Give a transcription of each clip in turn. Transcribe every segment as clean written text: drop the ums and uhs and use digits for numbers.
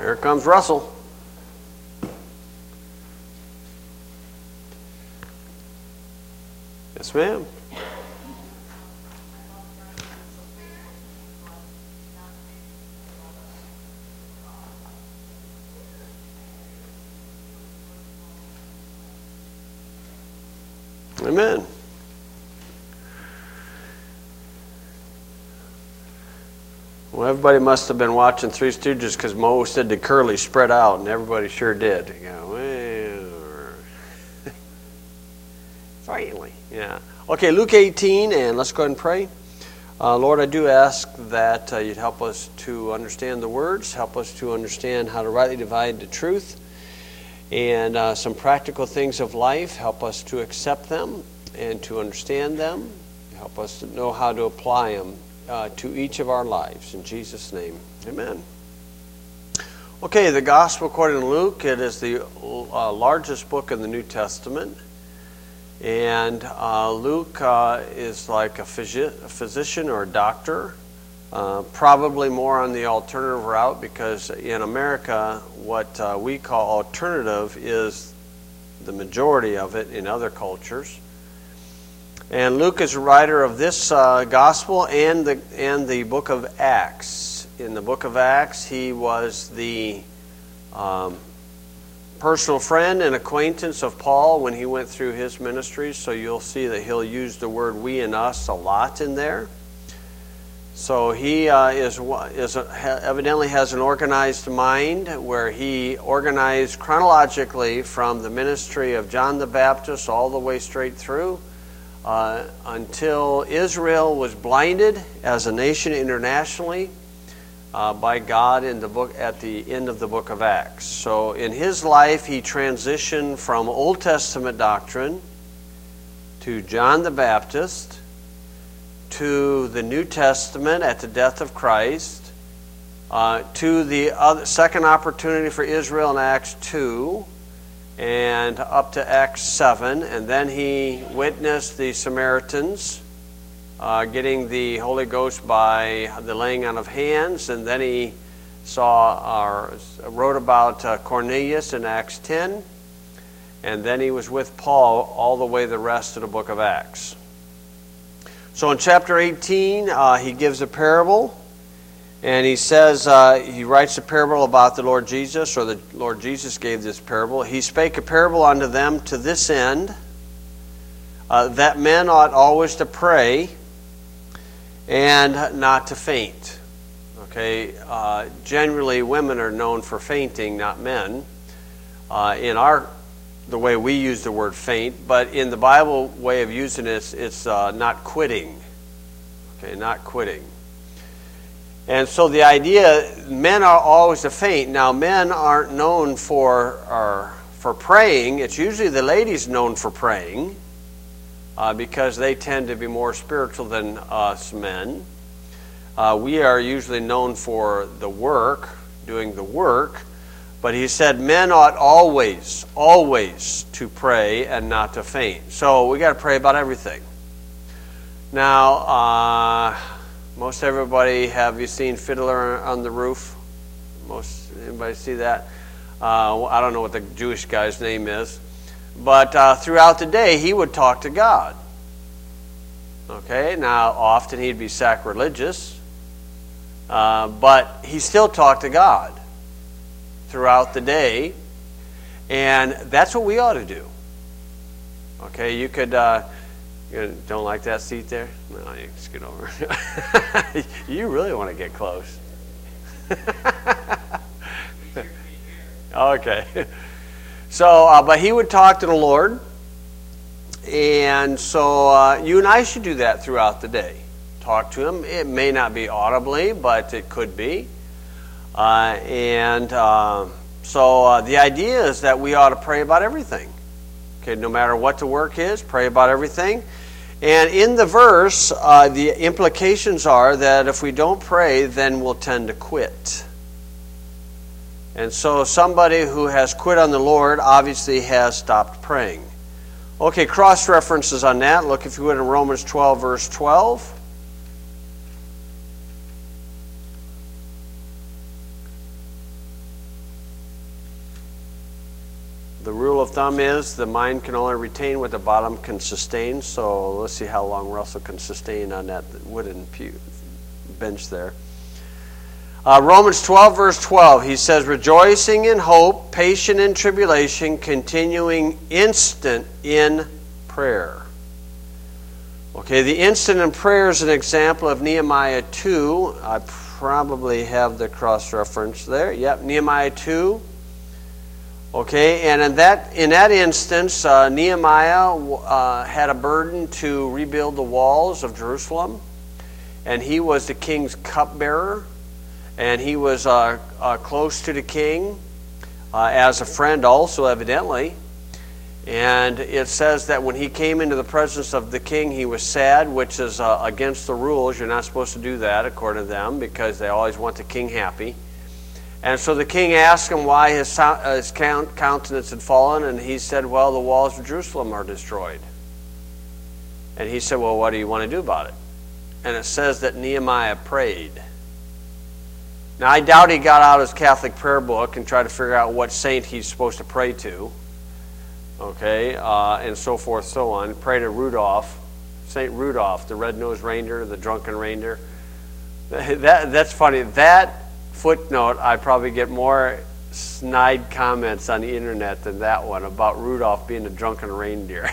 Here comes Russell. Yes, ma'am. Amen. Well, everybody must have been watching Three Stooges because Mo said to Curly, spread out, and everybody sure did. You go, well, finally, yeah. Okay, Luke 18, and let's go ahead and pray. Lord, I do ask that you'd help us to understand the words, help us to understand how to rightly divide the truth, and some practical things of life. Help us to accept them and to understand them. Help us to know how to apply them to each of our lives. In Jesus' name, amen. Okay, the Gospel according to Luke, it is the largest book in the New Testament. And Luke is like a physician or a doctor, probably more on the alternative route, because in America, what we call alternative is the majority of it in other cultures. And Luke is a writer of this gospel and the book of Acts. In the book of Acts, he was the personal friend and acquaintance of Paul when he went through his ministry. So you'll see that he'll use the word we and us a lot in there. So he evidently has an organized mind, where he organized chronologically from the ministry of John the Baptist all the way straight through until Israel was blinded as a nation internationally by God in the book at the end of the book of Acts. So in his life, he transitioned from Old Testament doctrine to John the Baptist to the New Testament at the death of Christ, to the second opportunity for Israel in Acts 2, and up to Acts 7, and then he witnessed the Samaritans getting the Holy Ghost by the laying on of hands, and then he wrote about Cornelius in Acts 10, and then he was with Paul all the way the rest of the book of Acts. So in chapter 18, he gives a parable. And he says, he writes a parable about the Lord Jesus, or the Lord Jesus gave this parable. He spake a parable unto them to this end, that men ought always to pray and not to faint. Okay, generally women are known for fainting, not men. The way we use the word faint, but in the Bible way of using it, it's not quitting. Okay, not quitting. And so the idea, men are always to faint. Now, men aren't known for praying. It's usually the ladies known for praying because they tend to be more spiritual than us men. We are usually known for the work, doing the work. But he said men ought always to pray and not to faint. So we got to pray about everything. Now, most everybody, have you seen Fiddler on the Roof? Anybody see that? I don't know what the Jewish guy's name is. But throughout the day, he would talk to God. Okay, now often he'd be sacrilegious. But he still talked to God throughout the day. And that's what we ought to do. Okay, you could... You don't like that seat there? No, you just get over. You really want to get close. Okay. So, but he would talk to the Lord. And so you and I should do that throughout the day. Talk to him. It may not be audibly, but it could be. So the idea is that we ought to pray about everything. Okay, no matter what the work is, pray about everything. And in the verse, the implications are that if we don't pray, then we'll tend to quit. And so somebody who has quit on the Lord obviously has stopped praying. Okay, cross references on that. Look, if you would, in Romans 12, verse 12. The rule of thumb is the mind can only retain what the bottom can sustain. So let's see how long Russell can sustain on that wooden bench there. Romans 12, verse 12, he says, rejoicing in hope, patient in tribulation, continuing instant in prayer. Okay, the instant in prayer is an example of Nehemiah 2. I probably have the cross-reference there. Yep, Nehemiah 2. Okay, and in that instance, Nehemiah had a burden to rebuild the walls of Jerusalem, and he was the king's cupbearer, and he was close to the king as a friend also, evidently. And it says that when he came into the presence of the king, he was sad, which is against the rules. You're not supposed to do that, according to them, because they always want the king happy. And so the king asked him why his countenance had fallen, and he said, well, the walls of Jerusalem are destroyed. And he said, well, what do you want to do about it? And it says that Nehemiah prayed. Now, I doubt he got out his Catholic prayer book and tried to figure out what saint he's supposed to pray to. Okay, and so forth, so on. Pray to Rudolph, St. Rudolph, the red-nosed reindeer, the drunken reindeer. That's funny. That footnote, I probably get more snide comments on the internet than that one about Rudolph being a drunken reindeer.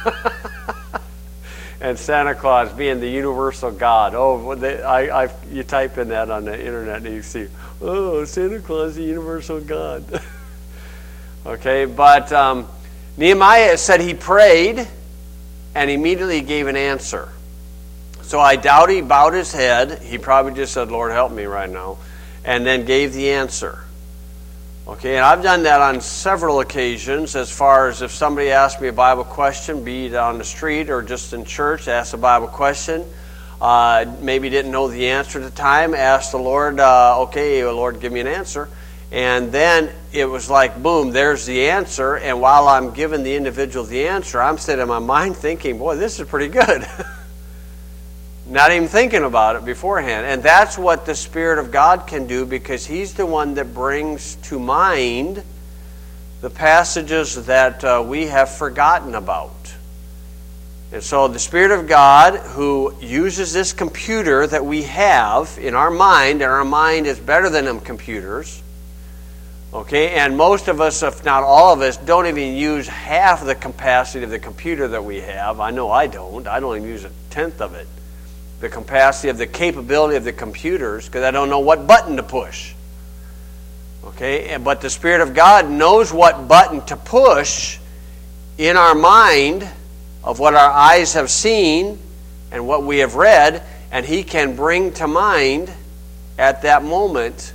And Santa Claus being the universal God. Oh, you type in that on the internet and you see, oh, Santa Claus, the universal God. Okay, but Nehemiah said he prayed and immediately gave an answer. So I doubt he bowed his head. He probably just said, Lord, help me right now, and then gave the answer. Okay, and I've done that on several occasions, as far as if somebody asked me a Bible question, be it on the street or just in church, asked a Bible question, maybe didn't know the answer at the time, asked the Lord, okay, Lord, give me an answer. And then it was like, boom, there's the answer. And while I'm giving the individual the answer, I'm sitting in my mind thinking, boy, this is pretty good. Not even thinking about it beforehand. And that's what the Spirit of God can do, because He's the one that brings to mind the passages that we have forgotten about. And so the Spirit of God, who uses this computer that we have in our mind, and our mind is better than them computers, okay, and most of us, if not all of us, don't even use half the capacity of the computer that we have. I know I don't. I don't even use a tenth of it. The capacity of the capability of the computers, because I don't know what button to push. Okay, but the Spirit of God knows what button to push in our mind of what our eyes have seen and what we have read, and He can bring to mind at that moment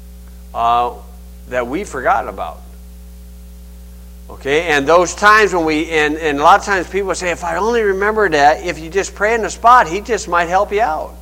that we've forgotten about. Okay, and those times when and a lot of times people say, if I only remember that, if you just pray in the spot, He just might help you out.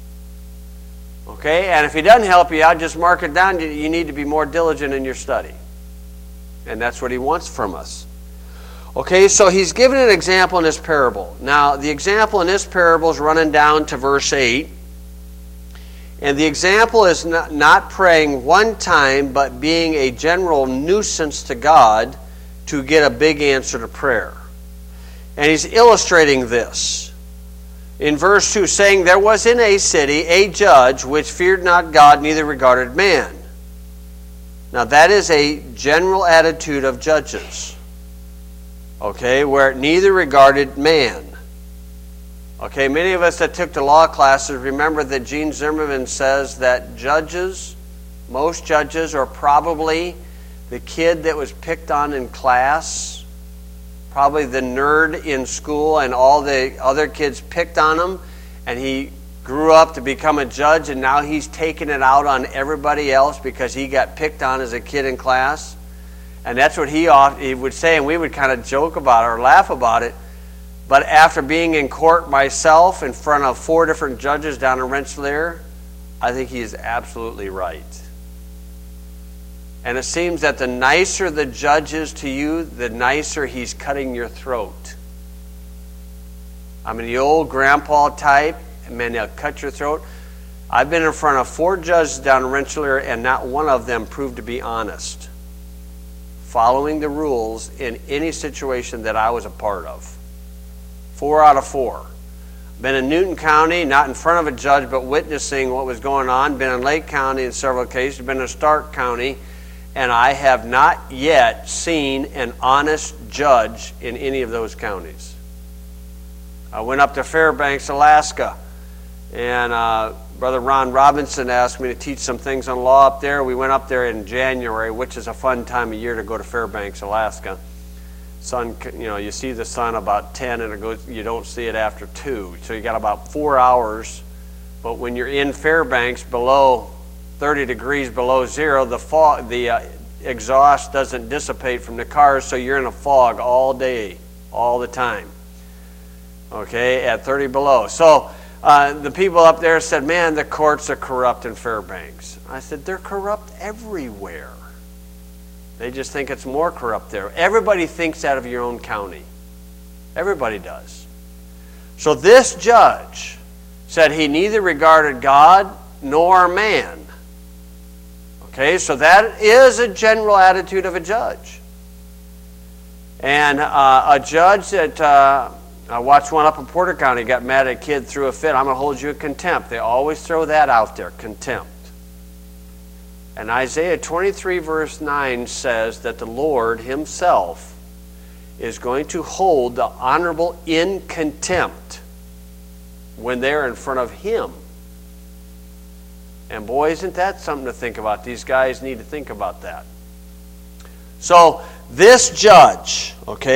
Okay, and if He doesn't help you out, just mark it down. You need to be more diligent in your study. And that's what He wants from us. Okay, so He's given an example in this parable. Now, the example in this parable is running down to verse 8. And the example is not praying one time, but being a general nuisance to God to get a big answer to prayer. And he's illustrating this in verse 2, saying, there was in a city a judge which feared not God, neither regarded man. Now that is a general attitude of judges. Okay, where it neither regarded man. Okay, many of us that took the law classes remember that Gene Zimmerman says that judges, most judges, are probably the kid that was picked on in class, probably the nerd in school, and all the other kids picked on him, and he grew up to become a judge, and now he's taking it out on everybody else because he got picked on as a kid in class. And that's what he would say, and we would kind of joke about it or laugh about it. But after being in court myself in front of 4 different judges down in Rensselaer, I think he is absolutely right. And it seems that the nicer the judge is to you, the nicer he's cutting your throat. I mean, the old grandpa type, man, they'll cut your throat. I've been in front of 4 judges down in Rensselaer, and not one of them proved to be honest. following the rules in any situation that I was a part of. 4 out of 4. Been in Newton County, not in front of a judge, but witnessing what was going on. Been in Lake County in several cases. Been in Stark County. And I have not yet seen an honest judge in any of those counties. I went up to Fairbanks, Alaska, and Brother Ron Robinson asked me to teach some things on law up there. We went up there in January, which is a fun time of year to go to Fairbanks, Alaska. Sun, you see the sun about 10 and it goes, you don't see it after 2. So you got about 4 hours. But when you're in Fairbanks below 30 degrees below zero, the exhaust doesn't dissipate from the cars, so you're in a fog all day, all the time. Okay, at 30 below. So the people up there said, man, the courts are corrupt in Fairbanks. I said, they're corrupt everywhere. They just think it's more corrupt there. Everybody thinks out of your own county. Everybody does. So this judge said he neither regarded God nor man. Okay, so that is a general attitude of a judge. And a judge that, I watched one up in Porter County, got mad at a kid, threw a fit. I'm going to hold you in contempt. They always throw that out there, contempt. And Isaiah 23 verse 9 says that the Lord himself is going to hold the honorable in contempt when they're in front of him. And boy, isn't that something to think about. These guys need to think about that. So this judge,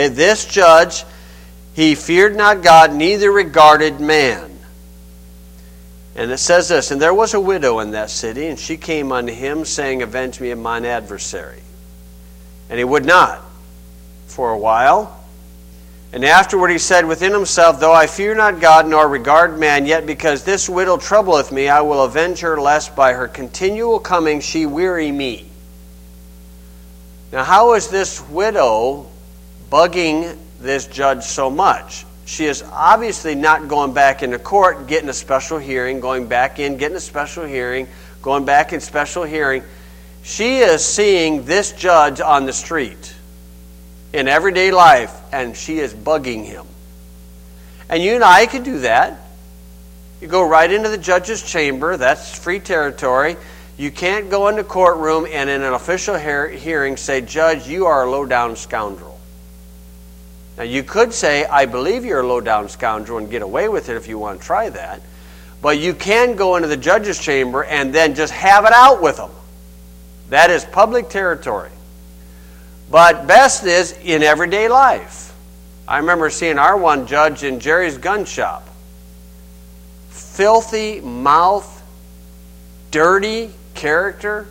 he feared not God, neither regarded man. And it says this, and there was a widow in that city, and she came unto him, saying, avenge me of mine adversary. And he would not for a while. And afterward he said within himself, though I fear not God, nor regard man, yet because this widow troubleth me, I will avenge her, lest by her continual coming she weary me. Now how is this widow bugging this judge so much? She is obviously not going back into court, getting a special hearing, going back in, getting a special hearing, going back in special hearing. She is seeing this judge on the street in everyday life, and she is bugging him. And you and I could do that. You go right into the judge's chamber. That's free territory. You can't go in the courtroom and in an official hearing say, Judge, you are a low-down scoundrel. Now, you could say, I believe you're a low-down scoundrel and get away with it if you want to try that. But you can go into the judge's chamber and then just have it out with them. That is public territory. But best is in everyday life. I remember seeing our one judge in Jerry's gun shop. Filthy mouth, dirty character.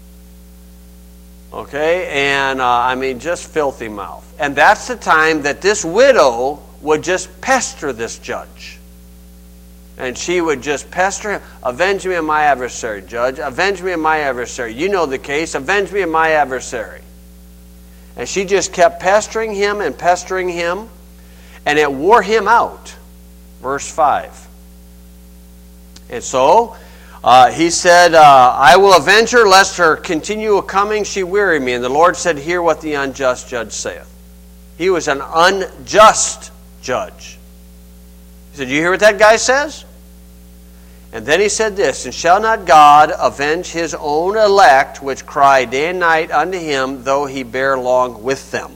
Okay, and I mean just filthy mouth. And that's the time that this widow would just pester this judge. And she would just pester him. Avenge me of my adversary, Judge. Avenge me of my adversary. You know the case. Avenge me of my adversary. And she just kept pestering him and pestering him. And it wore him out. Verse 5. And so he said, I will avenge her, lest her continual coming she weary me. And the Lord said, hear what the unjust judge saith. He was an unjust judge. He said, you hear what that guy says? And then he said this, and shall not God avenge his own elect, which cry day and night unto him, though he bear long with them?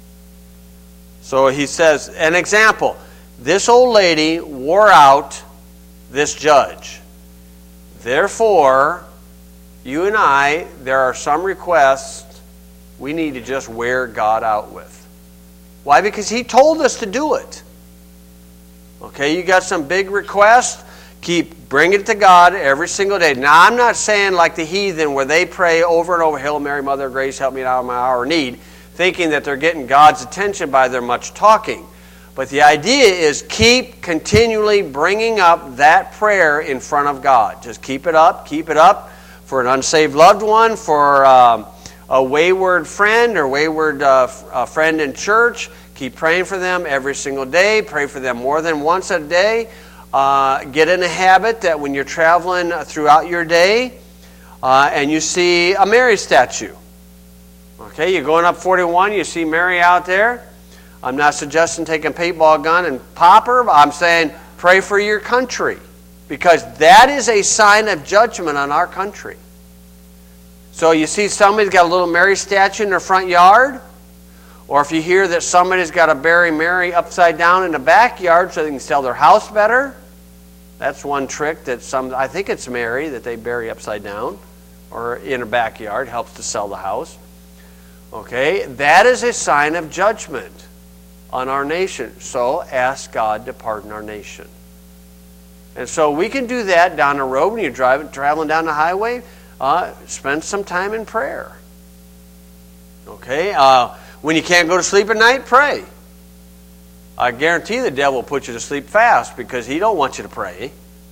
So he says, an example. This old lady wore out this judge. Therefore, you and I, there are some requests we need to just wear God out with. Why? Because he told us to do it. Okay, you got some big requests, keep bringing it to God every single day. Now, I'm not saying like the heathen where they pray over and over, Hail Mary, Mother of Grace, help me out of my hour of need, thinking that they're getting God's attention by their much talking. But the idea is keep continually bringing up that prayer in front of God. Just keep it up for an unsaved loved one, for a wayward friend or wayward friend in church. Keep praying for them every single day. Pray for them more than once a day. Get in a habit that when you're traveling throughout your day and you see a Mary statue, Okay, you're going up 41, you see Mary out there. I'm not suggesting taking a paintball gun and pop her, but I'm saying pray for your country, because that is a sign of judgment on our country. So you see somebody's got a little Mary statue in their front yard, or if you hear that somebody's got to bury Mary upside down in the backyard so they can sell their house better, that's one trick that I think it's Mary that they bury upside down or in a backyard, helps to sell the house. Okay, that is a sign of judgment on our nation. So ask God to pardon our nation. And so we can do that down the road when you're traveling down the highway. Spend some time in prayer. Okay, when you can't go to sleep at night, pray. I guarantee the devil will put you to sleep fast because he don't want you to pray.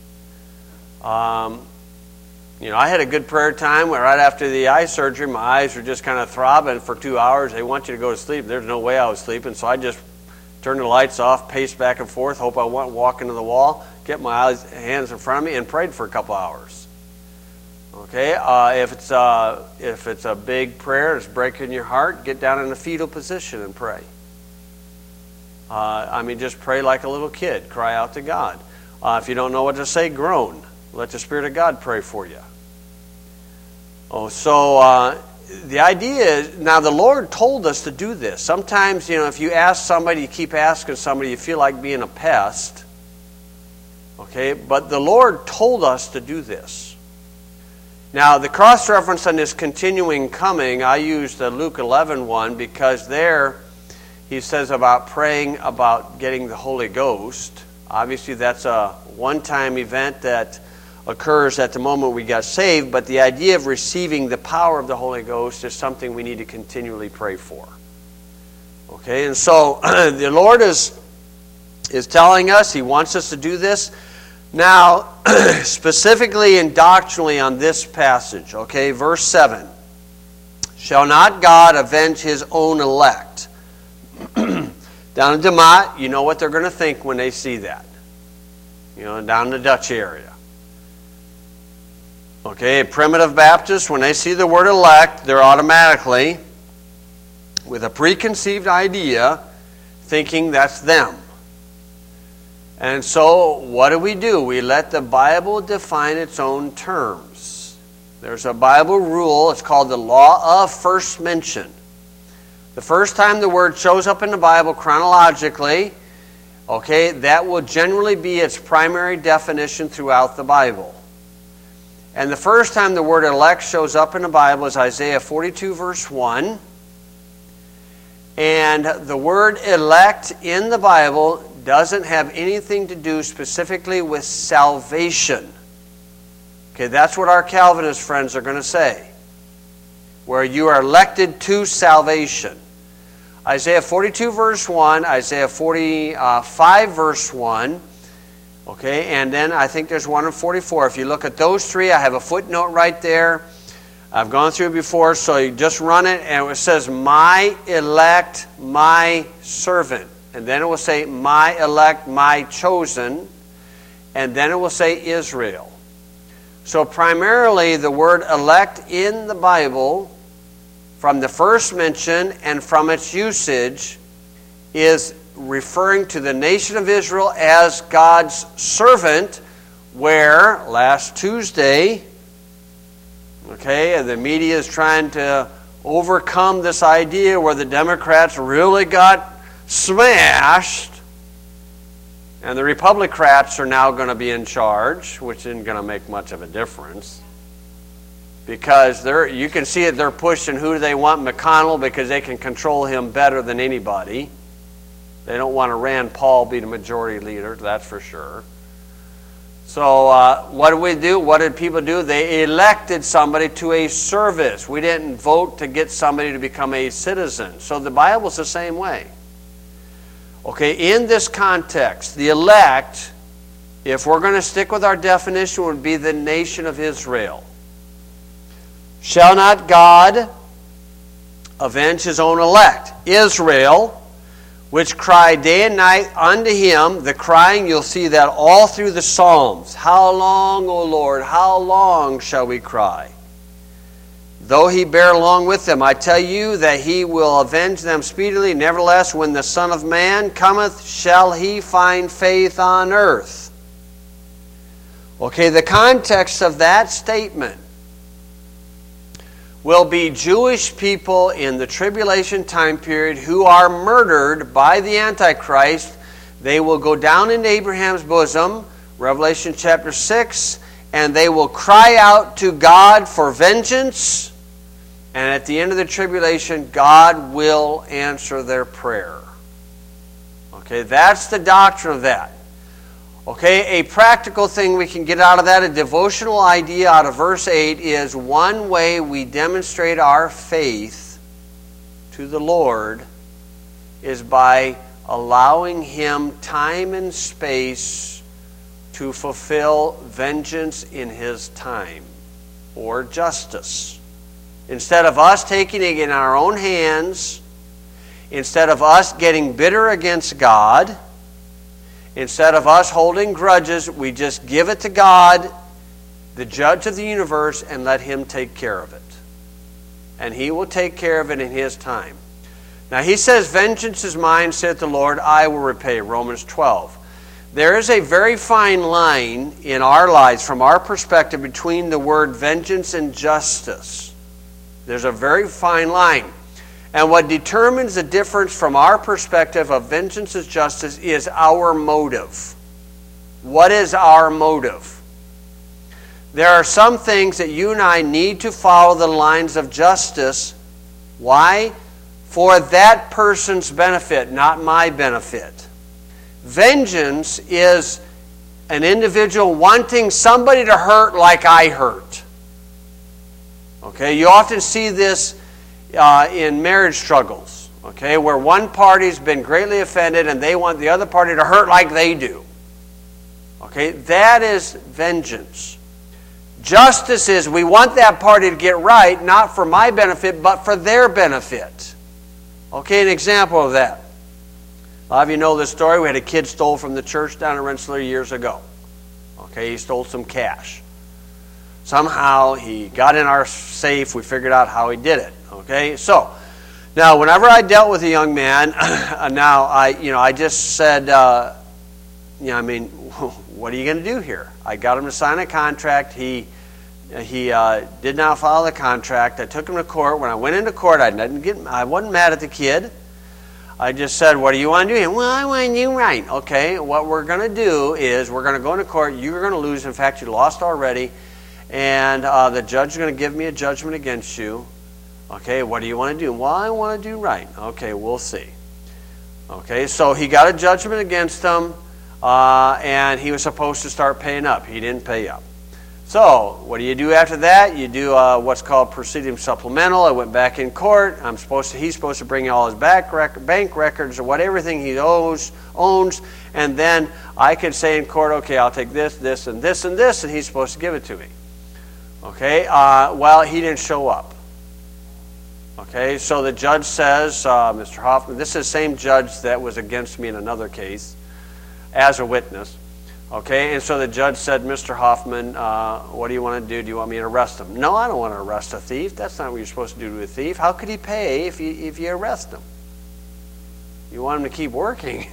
I had a good prayer time where right after the eye surgery, my eyes were just kind of throbbing for 2 hours. They want you to go to sleep. There's no way I was sleeping, so I just turned the lights off, paced back and forth, hope I won't walk into the wall, get my hands in front of me, and prayed for a couple hours. Okay, if it's a big prayer that's breaking your heart, get down in a fetal position and pray. Just pray like a little kid. Cry out to God. If you don't know what to say, groan. Let the Spirit of God pray for you. The idea is, now the Lord told us to do this. Sometimes, if you ask somebody, you keep asking somebody, you feel like being a pest. Okay, but the Lord told us to do this. Now, the cross-reference on this continuing coming, I used the Luke 11 one because there he says about praying about getting the Holy Ghost. Obviously, that's a one-time event that occurs at the moment we got saved, but the idea of receiving the power of the Holy Ghost is something we need to continually pray for. Okay, and so the Lord is telling us, He wants us to do this. Now, specifically and doctrinally on this passage, okay, verse 7. Shall not God avenge His own elect? Down in DeMott, you know what they're going to think when they see that. Down in the Dutch area. Okay, primitive Baptists, when they see the word elect, they're automatically, with a preconceived idea, thinking that's them. And so, what do? We let the Bible define its own terms. There's a Bible rule, it's called the law of first mention. The first time the word shows up in the Bible chronologically, okay, that will generally be its primary definition throughout the Bible. And the first time the word elect shows up in the Bible is Isaiah 42 verse 1. And the word elect in the Bible doesn't have anything to do specifically with salvation. Okay, that's what our Calvinist friends are going to say. Where you are elected to salvation. Isaiah 42 verse 1, Isaiah 45 verse 1. Okay, and then I think there's one in 44. If you look at those three, I have a footnote right there. I've gone through it before, so you just run it, and it says, my elect, my servant. And then it will say, my elect, my chosen. And then it will say, Israel. So primarily, the word elect in the Bible, from the first mention and from its usage, is referring to the nation of Israel as God's servant, where last Tuesday, okay, the media is trying to overcome this idea where the Democrats really got smashed and the Republicans are now going to be in charge, which isn't going to make much of a difference. Because you can see it, they're pushing who they want, McConnell, because they can control him better than anybody. They don't want to Rand Paul be the majority leader, that's for sure. So what did we do? What did people do? They elected somebody to a service. We didn't vote to get somebody to become a citizen. So the Bible's the same way. Okay, in this context, the elect, if we're going to stick with our definition, would be the nation of Israel. Shall not God avenge His own elect? Israel, which cry day and night unto Him. The crying, you'll see that all through the Psalms. How long, O Lord, how long shall we cry? though he bear along with them. I tell you that he will avenge them speedily. Nevertheless, when the Son of Man cometh, shall he find faith on earth? Okay, the context of that statement will be Jewish people in the tribulation time period who are murdered by the Antichrist. They will go down into Abraham's bosom, Revelation chapter 6, and they will cry out to God for vengeance. And at the end of the tribulation, God will answer their prayer. Okay, that's the doctrine of that. Okay, a practical thing we can get out of that, a devotional idea out of verse 8 is one way we demonstrate our faith to the Lord is by allowing Him time and space to fulfill vengeance in His time or justice. Instead of us taking it in our own hands, instead of us getting bitter against God, instead of us holding grudges, we just give it to God, the judge of the universe, and let Him take care of it. And He will take care of it in His time. Now He says, vengeance is mine, saith the Lord, I will repay. Romans 12. There is a very fine line in our lives, from our perspective, between the word vengeance and justice. There's a very fine line. And what determines the difference from our perspective of vengeance and justice is our motive. What is our motive? There are some things that you and I need to follow the lines of justice. Why? For that person's benefit, not my benefit. Vengeance is an individual wanting somebody to hurt like I hurt. Okay, you often see this in marriage struggles, okay, where one party's been greatly offended and they want the other party to hurt like they do. Okay, that is vengeance. Justice is we want that party to get right, not for my benefit, but for their benefit. Okay, an example of that. A lot of you know this story. We had a kid stole from the church down in Rensselaer years ago. Okay, he stole some cash. Somehow he got in our safe. We figured out how he did it. Okay, so now whenever I dealt with a young man, I just said, what are you going to do here? I got him to sign a contract. He did not follow the contract. I took him to court. When I went into court, I wasn't mad at the kid. I just said, what do you want to do? Well, I want to do right. Okay, what we're going to do is we're going to go into court. You're going to lose. In fact, you lost already. And the judge is going to give me a judgment against you. Okay, what do you want to do? Well, I want to do right. Okay, we'll see. Okay, so he got a judgment against him, and he was supposed to start paying up. He didn't pay up. So, what do you do after that? You do what's called proceeding supplemental. I went back in court. He's supposed to bring all his bank records or everything he owns, and then I could say in court, okay, I'll take this, this, and this, and this, and he's supposed to give it to me. Okay, well, he didn't show up. Okay, so the judge says, Mr. Hoffman, this is the same judge that was against me in another case as a witness. Okay, and so the judge said, Mr. Hoffman, what do you want to do? Do you want me to arrest him? No, I don't want to arrest a thief. That's not what you're supposed to do to a thief. How could he pay if you arrest him? You want him to keep working.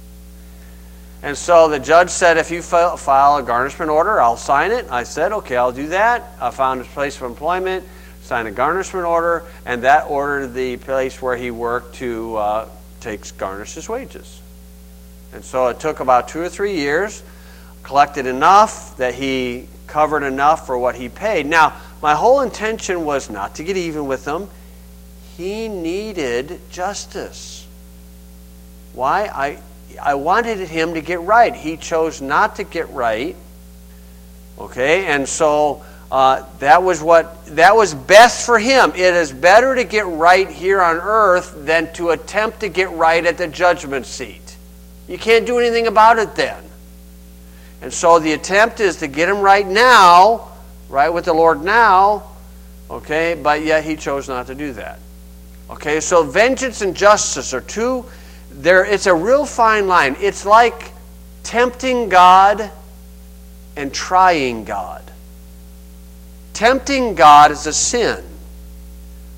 And so the judge said, if you file a garnishment order, I'll sign it. I said, okay, I'll do that. I found his place of employment, signed a garnishment order, and that ordered the place where he worked to garnish his wages. And so it took about 2 or 3 years, collected enough that he covered enough for what he paid. Now, my whole intention was not to get even with him. He needed justice. Why? I wanted him to get right. He chose not to get right. Okay, and so that was best for him. It is better to get right here on earth than to attempt to get right at the judgment seat. You can't do anything about it then. And so the attempt is to get him right now, right with the Lord now, okay, but yet he chose not to do that. Okay, so vengeance and justice are two. It's a real fine line. It's like tempting God and trying God. Tempting God is a sin.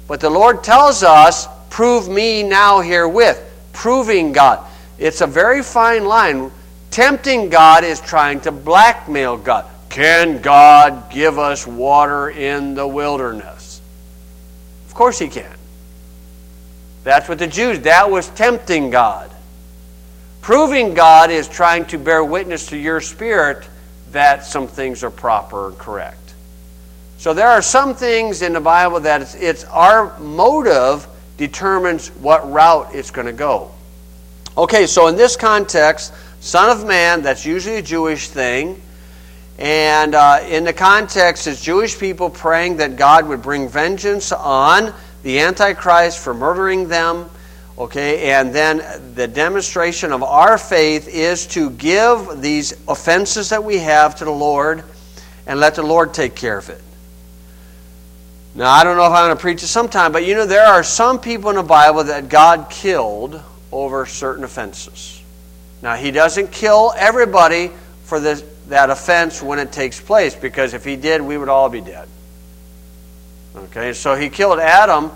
But the Lord tells us, prove me now herewith. Proving God. It's a very fine line. Tempting God is trying to blackmail God. Can God give us water in the wilderness? Of course He can. That's what the Jews, that was tempting God. Proving God is trying to bear witness to your spirit that some things are proper and correct. So there are some things in the Bible that it's our motive determines what route it's going to go. Okay, so in this context, Son of Man, that's usually a Jewish thing. And in the context, it's Jewish people praying that God would bring vengeance on the Antichrist for murdering them. Okay, and then the demonstration of our faith is to give these offenses that we have to the Lord and let the Lord take care of it. Now, I don't know if I'm going to preach it sometime, but there are some people in the Bible that God killed over certain offenses. Now, He doesn't kill everybody for that offense when it takes place, because if He did, we would all be dead. Okay, so He killed Adam,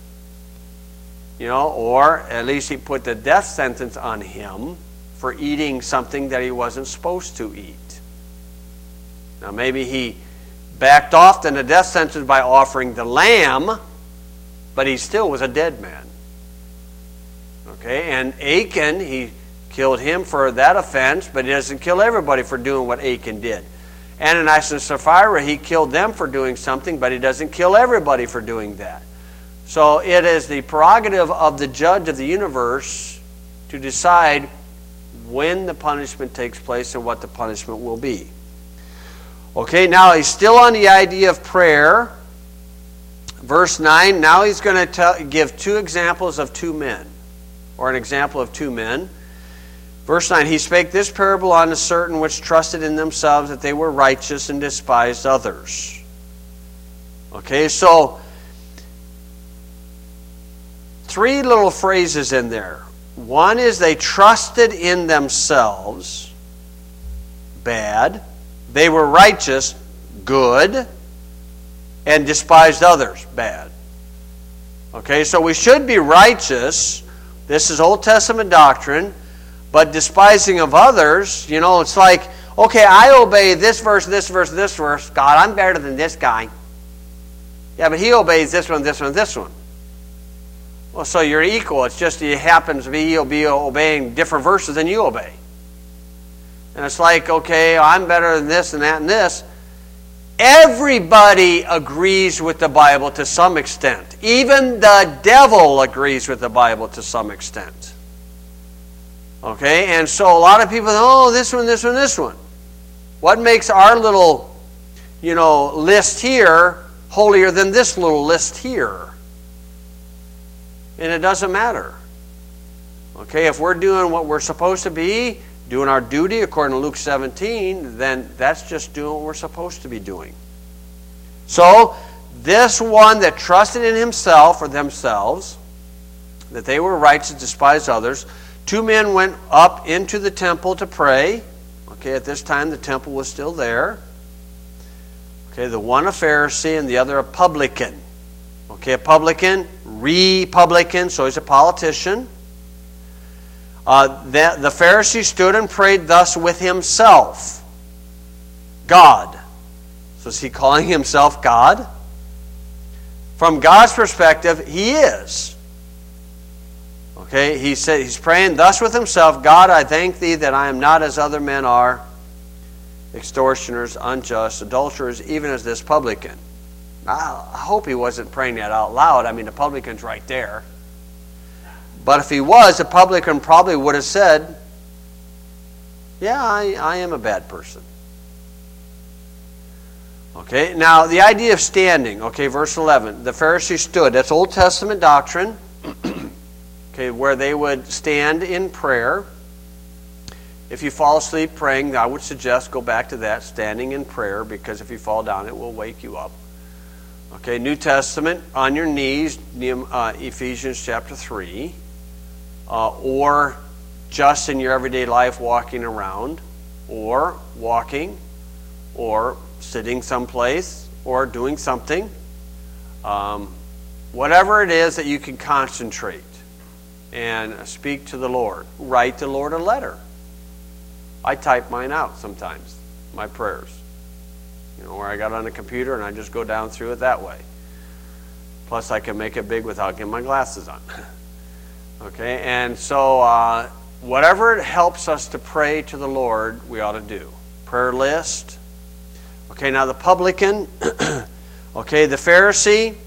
or at least He put the death sentence on him for eating something that he wasn't supposed to eat. Now, maybe He backed off the death sentence by offering the lamb, but he still was a dead man. Okay, and Achan, He killed him for that offense, but He doesn't kill everybody for doing what Achan did. Ananias and Sapphira, He killed them for doing something, but He doesn't kill everybody for doing that. So it is the prerogative of the judge of the universe to decide when the punishment takes place and what the punishment will be. Okay, now he's still on the idea of prayer. Verse 9, now he's going to give two examples of two men, or an example of two men. Verse 9, He spake this parable unto certain which trusted in themselves that they were righteous and despised others. Okay, so three little phrases in there. One is they trusted in themselves, bad. They were righteous, good. And despised others, bad. Okay, so we should be righteous. This is Old Testament doctrine. But despising of others, it's like, okay, I obey this verse, this verse, this verse. God, I'm better than this guy. Yeah, but he obeys this one, this one, this one. Well, so you're equal. It's just he happens to be obeying different verses than you obey. And it's like, okay, I'm better than this and that and this. Everybody agrees with the Bible to some extent. Even the devil agrees with the Bible to some extent. Okay, and so a lot of people, this one, this one, this one. What makes our little, list here holier than this little list here? And it doesn't matter. Okay, if we're doing what we're supposed to be, doing our duty according to Luke 17, then that's just doing what we're supposed to be doing. So, this one that trusted in himself or themselves, that they were righteous, despised others, two men went up into the temple to pray. Okay, at this time the temple was still there. Okay, the one a Pharisee and the other a publican. Okay, a publican, republican, so he's a politician. The Pharisee stood and prayed thus with himself. God. So is he calling himself God? From God's perspective, he is. Okay, he said he's praying thus with himself, God, I thank thee that I am not as other men are, extortioners, unjust, adulterers, even as this publican. I hope he wasn't praying that out loud. I mean, the publican's right there. But if he was, the publican probably would have said, yeah, I am a bad person. Okay, now the idea of standing. Okay, verse 11. The Pharisee stood. That's Old Testament doctrine. Okay, where they would stand in prayer. If you fall asleep praying, I would suggest go back to that, standing in prayer, because if you fall down, it will wake you up. Okay, New Testament, on your knees, Ephesians chapter 3. Or just in your everyday life walking around, or walking, or sitting someplace, or doing something. whatever it is that you can concentrate and speak to the Lord. Write the Lord a letter. I type mine out sometimes, my prayers. Where I got on the computer and I just go down through it that way. Plus I can make it big without getting my glasses on. Okay, and so whatever it helps us to pray to the Lord, we ought to do. Prayer list. Okay, now the publican, okay, the Pharisee,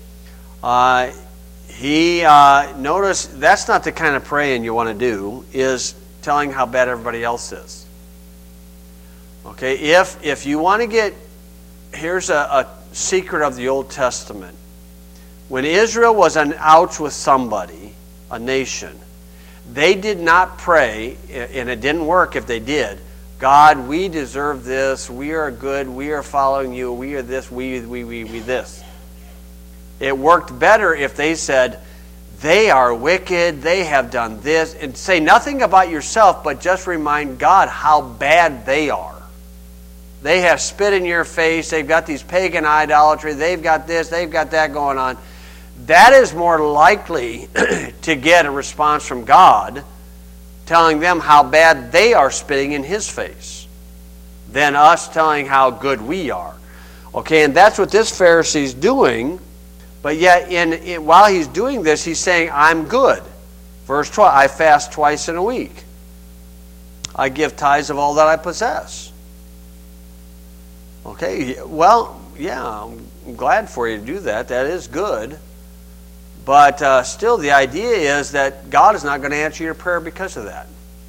notice that's not the kind of praying you want to do, is telling how bad everybody else is. Okay, if you want to get, here's a secret of the Old Testament. When Israel was an ouch with somebody, a nation, they did not pray, and it didn't work if they did, God, we deserve this, we are good, we are following you, we are this, we this. It worked better if they said, they are wicked, they have done this, and say nothing about yourself, but just remind God how bad they are. They have spit in your face, they've got these pagan idolatry, they've got this, they've got that going on. That is more likely to get a response from God telling them how bad they are spitting in His face than us telling how good we are. Okay, and that's what this Pharisee's doing, but yet while he's doing this, he's saying, I'm good. Verse 12, I fast twice in a week. I give tithes of all that I possess. Okay, well, yeah, I'm glad for you to do that. That is good. But still, the idea is that God is not going to answer your prayer because of that.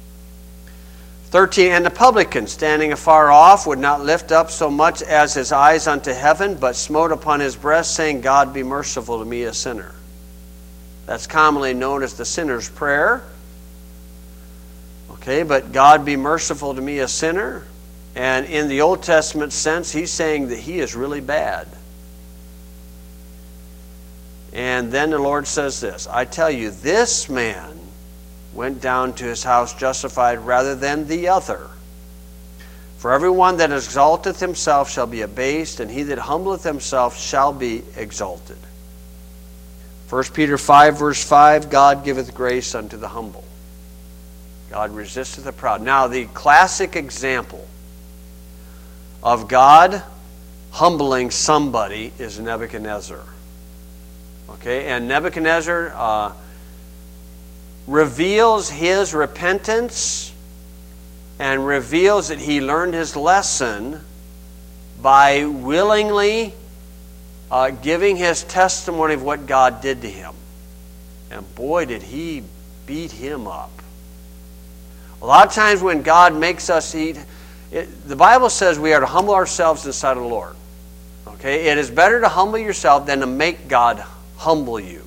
13, and the publican, standing afar off, would not lift up so much as his eyes unto heaven, but smote upon his breast, saying, God, be merciful to me, a sinner. That's commonly known as the sinner's prayer. Okay, but God, be merciful to me, a sinner. And in the Old Testament sense, he's saying that he is really bad. And then the Lord says this, I tell you, this man went down to his house justified rather than the other. For everyone that exalteth himself shall be abased, and he that humbleth himself shall be exalted. 1 Peter 5, verse 5, God giveth grace unto the humble. God resisteth the proud. Now, the classic example of God humbling somebody is Nebuchadnezzar. Okay, and Nebuchadnezzar reveals his repentance and reveals that he learned his lesson by willingly giving his testimony of what God did to him. And boy, did he beat him up. A lot of times when God makes us eat, the Bible says we are to humble ourselves in the sight of the Lord. Okay, it is better to humble yourself than to make God humble you.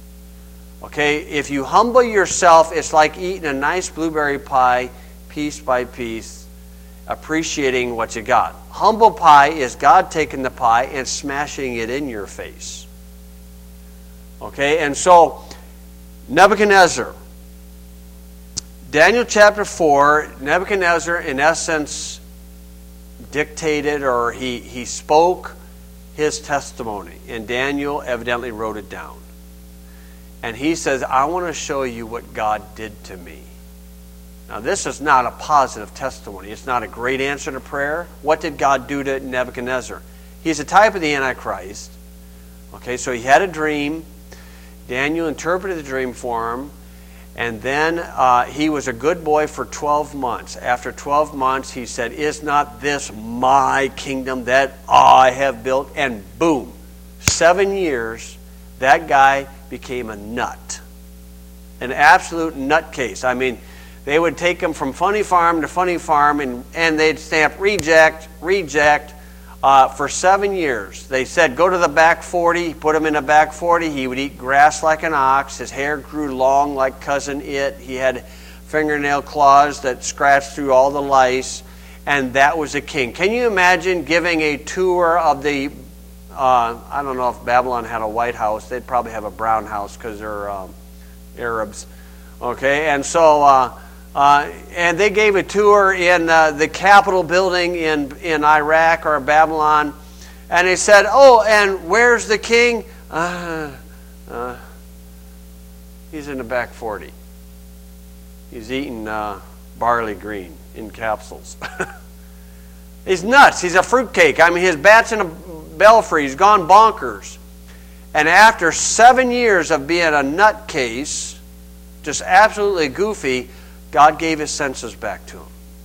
Okay, if you humble yourself, it's like eating a nice blueberry pie piece by piece, appreciating what you got. Humble pie is God taking the pie and smashing it in your face. Okay, and so Nebuchadnezzar, Daniel chapter 4, Nebuchadnezzar in essence dictated, or he spoke his testimony, and Daniel evidently wrote it down. And he says, I want to show you what God did to me. Now, this is not a positive testimony. It's not a great answer to prayer. What did God do to Nebuchadnezzar? He's a type of the Antichrist. Okay, so he had a dream. Daniel interpreted the dream for him. And then he was a good boy for 12 months. After 12 months, he said, is not this my kingdom that I have built? And boom, 7 years, that guy became a nut. An absolute nutcase. I mean, they would take him from funny farm to funny farm, and they'd stamp reject, reject, for 7 years. They said, go to the back 40. Put him in the back 40. He would eat grass like an ox. His hair grew long like Cousin It. He had fingernail claws that scratched through all the lice. And that was a king. Can you imagine giving a tour of the, I don't know if Babylon had a white house. They'd probably have a brown house because they're Arabs. Okay, and so... and they gave a tour in the Capitol building in Iraq or Babylon. And they said, oh, and where's the king? He's in the back 40. He's eating barley green in capsules. He's nuts. He's a fruitcake. I mean, his bat's in a belfry. He's gone bonkers. And after 7 years of being a nutcase, just absolutely goofy, God gave his senses back to him.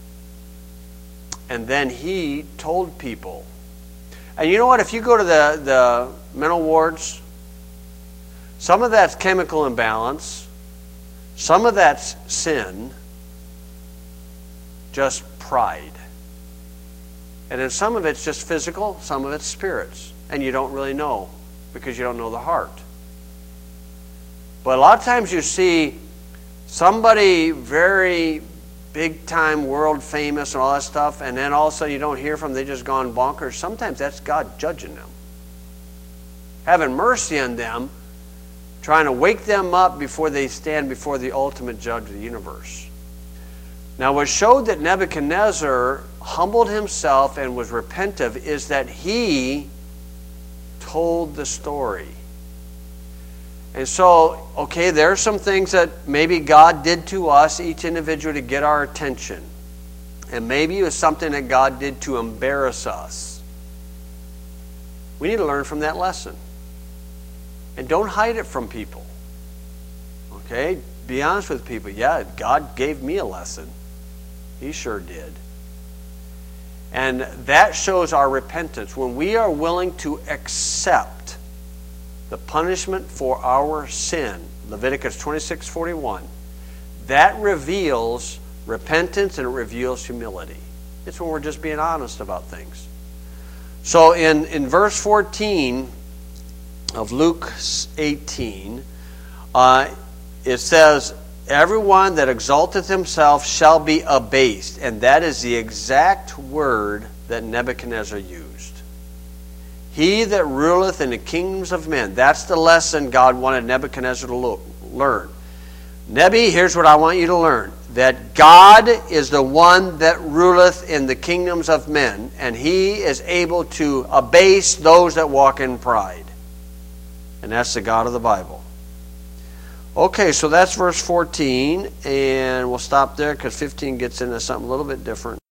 And then he told people. And you know what? If you go to the mental wards, some of that's chemical imbalance, some of that's sin, just pride. And then some of it's just physical, some of it's spirits. And you don't really know because you don't know the heart. But a lot of times you see somebody very big time, world famous and all that stuff, and then all of a sudden you don't hear from them, they've just gone bonkers. Sometimes that's God judging them. Having mercy on them, trying to wake them up before they stand before the ultimate judge of the universe. Now what showed that Nebuchadnezzar humbled himself and was repentant is that he told the story. And so, okay, there are some things that maybe God did to us, each individual, to get our attention. And maybe it was something that God did to embarrass us. We need to learn from that lesson. And don't hide it from people. Okay? Be honest with people. Yeah, God gave me a lesson. He sure did. And that shows our repentance. When we are willing to accept the punishment for our sin, Leviticus 26:41, that reveals repentance and it reveals humility. It's when we're just being honest about things. So in verse 14 of Luke 18, it says, everyone that exalteth himself shall be abased. And that is the exact word that Nebuchadnezzar used. He that ruleth in the kingdoms of men. That's the lesson God wanted Nebuchadnezzar to learn. Nebi, here's what I want you to learn. That God is the one that ruleth in the kingdoms of men. And he is able to abase those that walk in pride. And that's the God of the Bible. Okay, so that's verse 14. And we'll stop there because 15 gets into something a little bit different.